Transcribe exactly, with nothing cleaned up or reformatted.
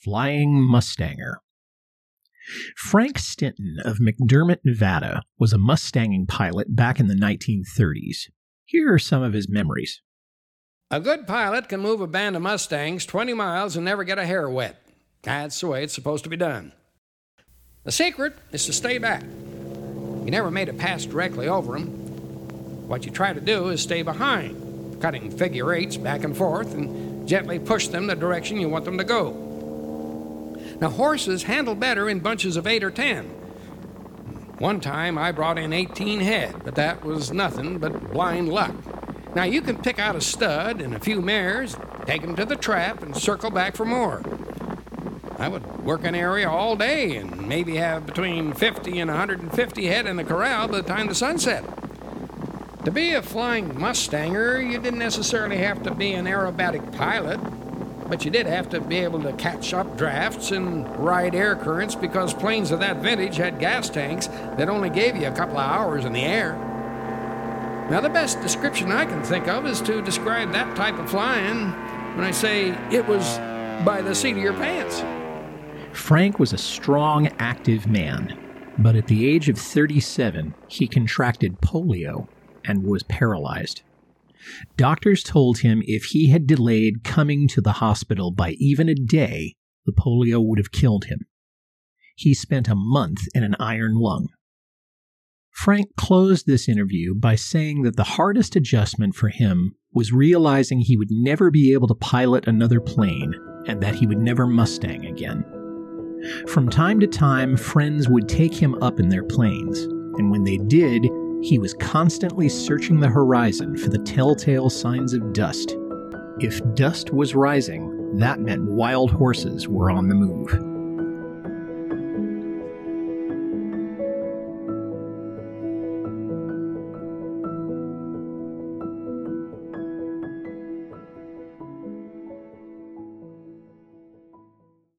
Flying Mustanger. Frank Stinton of McDermott, Nevada, was a Mustanging pilot back in the nineteen thirties. Here are some of his memories. A good pilot can move a band of Mustangs twenty miles and never get a hair wet. That's the way it's supposed to be done. The secret is to stay back. You never made a pass directly over them. What you try to do is stay behind, cutting figure eights back and forth and gently push them the direction you want them to go. Now, horses handle better in bunches of eight or ten. One time I brought in eighteen head, but that was nothing but blind luck. Now, you can pick out a stud and a few mares, take them to the trap, and circle back for more. I would work an area all day and maybe have between fifty and one hundred fifty head in the corral by the time the sun set. To be a flying Mustanger, you didn't necessarily have to be an aerobatic pilot, but you did have to be able to catch up drafts and ride air currents because planes of that vintage had gas tanks that only gave you a couple of hours in the air. Now, the best description I can think of is to describe that type of flying when I say it was by the seat of your pants. Frank was a strong, active man, but at the age of thirty-seven, he contracted polio and was paralyzed. Doctors told him if he had delayed coming to the hospital by even a day, the polio would have killed him. He spent a month in an iron lung. Frank closed this interview by saying that the hardest adjustment for him was realizing he would never be able to pilot another plane and that he would never Mustang again. From time to time, friends would take him up in their planes, and when they did, he was constantly searching the horizon for the telltale signs of dust. If dust was rising, that meant wild horses were on the move.